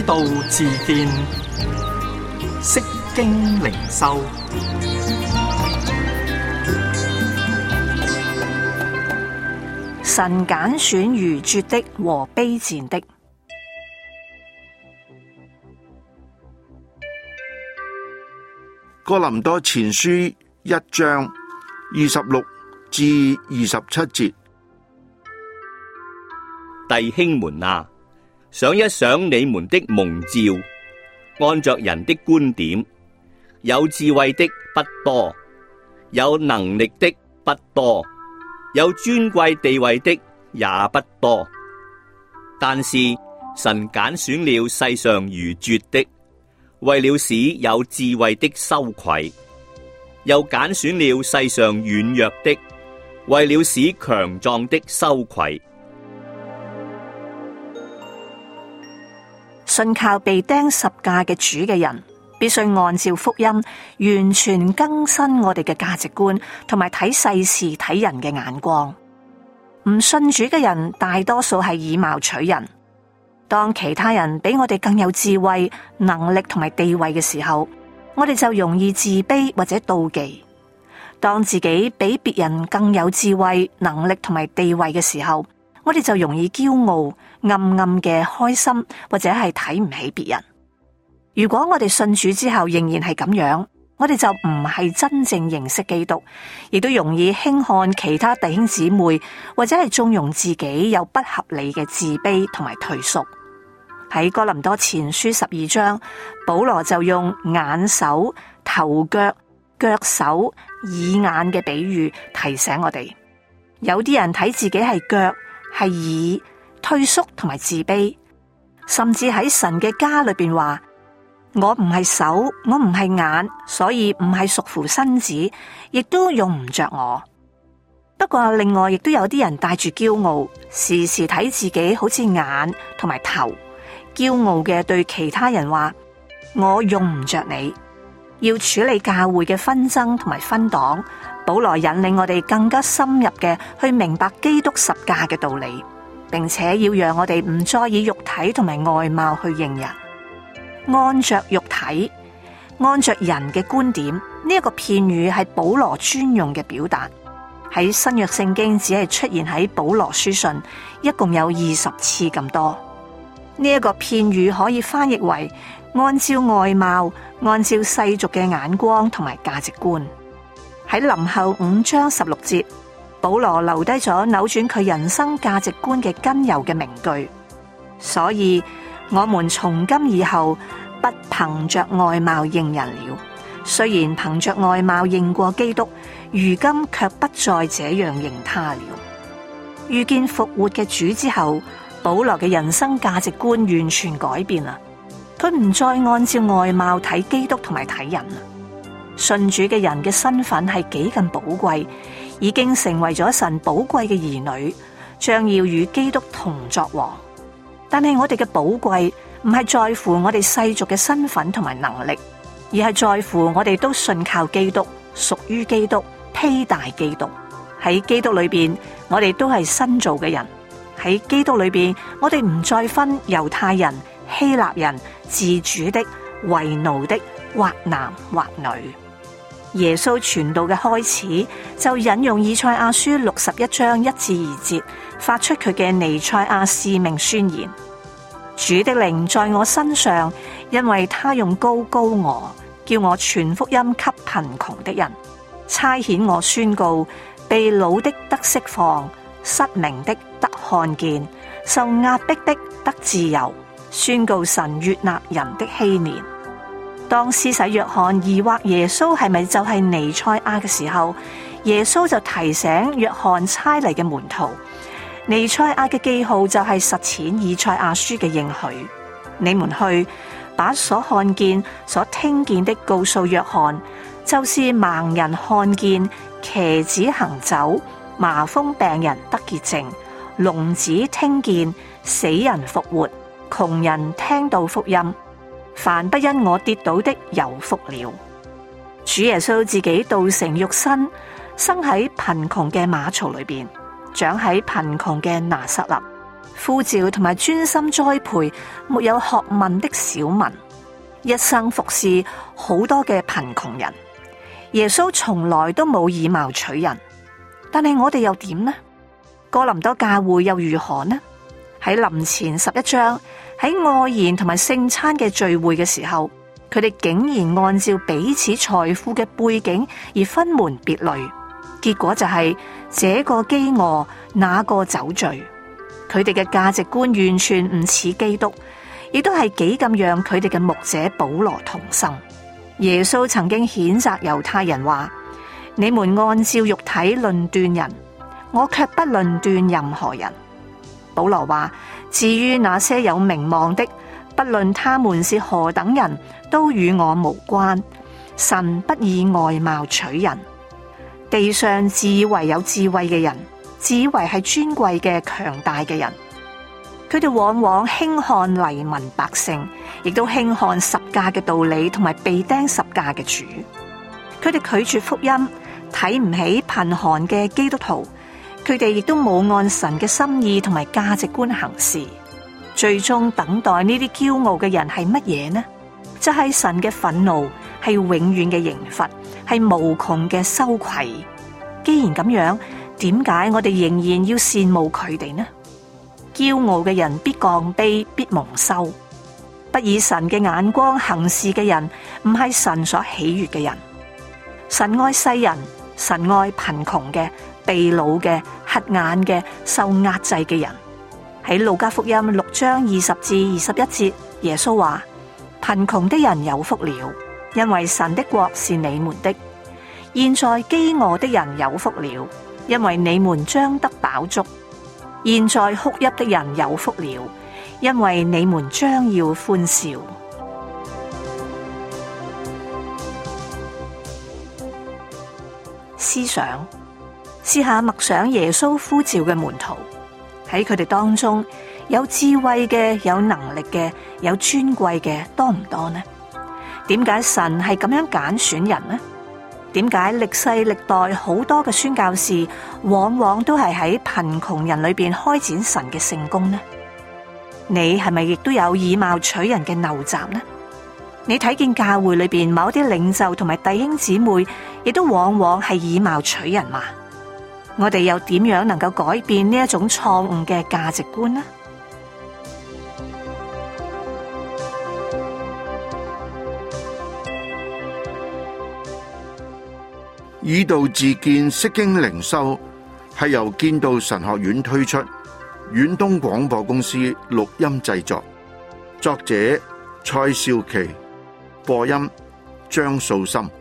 道自見，釋經靈修。 神揀選愚拙的和卑賤的。 哥林多前書1章26至27節。 弟兄們啊，想一想你們的蒙召，按着人的觀點，有智慧的不多，有能力的不多，有尊貴地位的也不多。但是神揀選了世上愚拙的，為了使有智慧的羞愧；又揀選了世上軟弱的，為了使強壯的羞愧。 信靠被釘十架嘅主嘅人，必須按照福音完全更新我哋嘅價值觀，同埋睇世事睇人嘅眼光。唔信主嘅人大多數係以貌取人，當其他人比我哋更有智慧、能力同埋地位嘅時候，我哋就容易自卑或者妒忌；當自己比別人更有智慧、能力同埋地位嘅時候，我哋就容易驕傲、暗暗嘅開心，或者係睇唔起別人。如果我哋信主之後仍然係咁樣，我哋就唔係真正認識基督，亦都容易輕看其他弟兄姊妹，或者係縱容自己有不合理嘅自卑同埋退縮。喺哥林多前書12章，保羅就用眼手、頭腳、腳手、耳眼嘅比喻提醒我哋，有啲人睇自己係腳、係耳，退縮同埋自卑，甚至喺神嘅家裏邊話：我唔係手，我唔係眼，所以唔係屬乎身子，亦都用唔着我。不過另外亦都有啲人帶住驕傲，時時睇自己好似眼同埋頭，驕傲嘅對其他人話：我用唔着你。要處理教會嘅紛爭同埋分黨，保羅引領我哋更加深入嘅去明白基督十架嘅道理，並且要讓我哋唔再以肉體同埋外貌去認人。按着肉體，按着人嘅觀點，呢一個片語係保羅專用嘅表達，喺新約聖經只係出現喺保羅書信，一共有20次咁多。呢一個片語可以翻譯為按照外貌，按照世俗嘅眼光同埋價值觀。喺林後5章16節，保羅留低咗扭轉佢人生價值觀嘅根由嘅名句，所以我們從今以後不憑着外貌認人了。雖然憑着外貌認過基督，如今卻不再這樣認他了。遇見復活嘅主之後，保羅嘅人生價值觀完全改變啦。佢唔再按照外貌睇基督同埋睇人啦。信主嘅人嘅身份係幾咁寶貴，已經成為咗神寶貴嘅兒女，將要與基督同作王。但係我哋嘅寶貴唔係在乎我哋世俗嘅身份同埋能力，而係在乎我哋都信靠基督，屬於基督，披戴基督。喺基督裏邊，我哋都係新造嘅人。喺基督裏邊，我哋唔再分猶太人、希臘人、自主的、為奴的，或男或女。耶穌傳道嘅開始就引用以賽亞書61章1至2節，發出佢嘅彌賽亞使命宣言：主的靈在我身上，因為他用膏膏我，叫我傳福音給貧窮的人，差遣我宣告被擄的得釋放，失明的得看見，受壓迫的得自由，宣告神悅納人的禧年。當施洗約翰疑惑耶穌係咪就係彌賽亞嘅時候，耶穌就提醒約翰差嚟嘅門徒，彌賽亞嘅記號就係實踐以賽亞書嘅應許。你們去，把所看見、所聽見的告訴約翰，就是盲人看見，瘸子行走，麻風病人得潔淨，聾子聽見，死人復活，窮人聽到福音。凡不因我跌倒的有福了。主耶穌自己道成肉身，生喺貧窮嘅馬槽裏邊，長喺貧窮嘅拿撒勒， 呼召同埋專心栽培沒有學問的小民，一生服侍好多嘅貧窮人。耶穌從來都冇以貌取人，但係我哋又點呢？哥林多教會又如何呢？喺林前11章，喺愛宴同埋聖餐嘅聚會嘅時候，佢哋竟然按照彼此財富嘅背景而分門別類，結果就係這個飢餓，那個酒醉。佢哋嘅價值觀完全唔似基督，亦都係幾咁讓佢哋嘅牧者保羅痛心。耶穌曾經譴責猶太人話：你們按照肉體論斷人，我卻不論斷任何人。保羅話：至於那些有名望的，不論他們是何等人，都與我無關。神不以外貌取人。地上自以為有智慧嘅人，自以為係尊貴嘅強大嘅人，佢哋往往輕看黎民百姓，亦都輕看十架嘅道理同埋被釘十架嘅主。佢哋拒絕福音，睇唔起貧寒嘅基督徒。佢哋亦都冇按神嘅心意同埋價值觀行事，最終等待呢啲驕傲嘅人係乜嘢呢？就係神嘅憤怒，係永遠嘅刑罰，係無窮嘅羞愧。既然咁樣，點解我哋仍然要羨慕佢哋呢？驕傲嘅人必降卑，必蒙羞。不以神嘅眼光行事嘅人，唔係神所喜悅嘅人。神愛世人，神愛貧窮嘅、被擄嘅、瞎眼嘅、受壓制嘅人。喺路加福音6章20至21節，耶穌話：貧窮的人有福了，因為神的國是你們的。現在飢餓的人有福了，因為你們將得飽足。現在哭泣的人有福了，因為你們將要歡笑。思想，試下默想耶穌呼召嘅門徒，喺佢哋當中有智慧嘅、有能力嘅、有尊貴嘅多唔多呢？點解神係咁樣揀選人呢？點解歷世歷代好多嘅宣教士往往都係喺貧窮人裏邊開展神嘅聖工呢？你係咪亦都有以貌取人嘅陋習呢？你睇見教會裏邊某啲領袖同埋弟兄姊妹，亦都往往係以貌取人嘛？我哋又點樣能夠改變呢一種錯誤嘅價值觀呢？ 以道自見釋經靈修係由建道神學院推出，遠東廣播公司錄音製作，作者蔡少琪，播音張素心。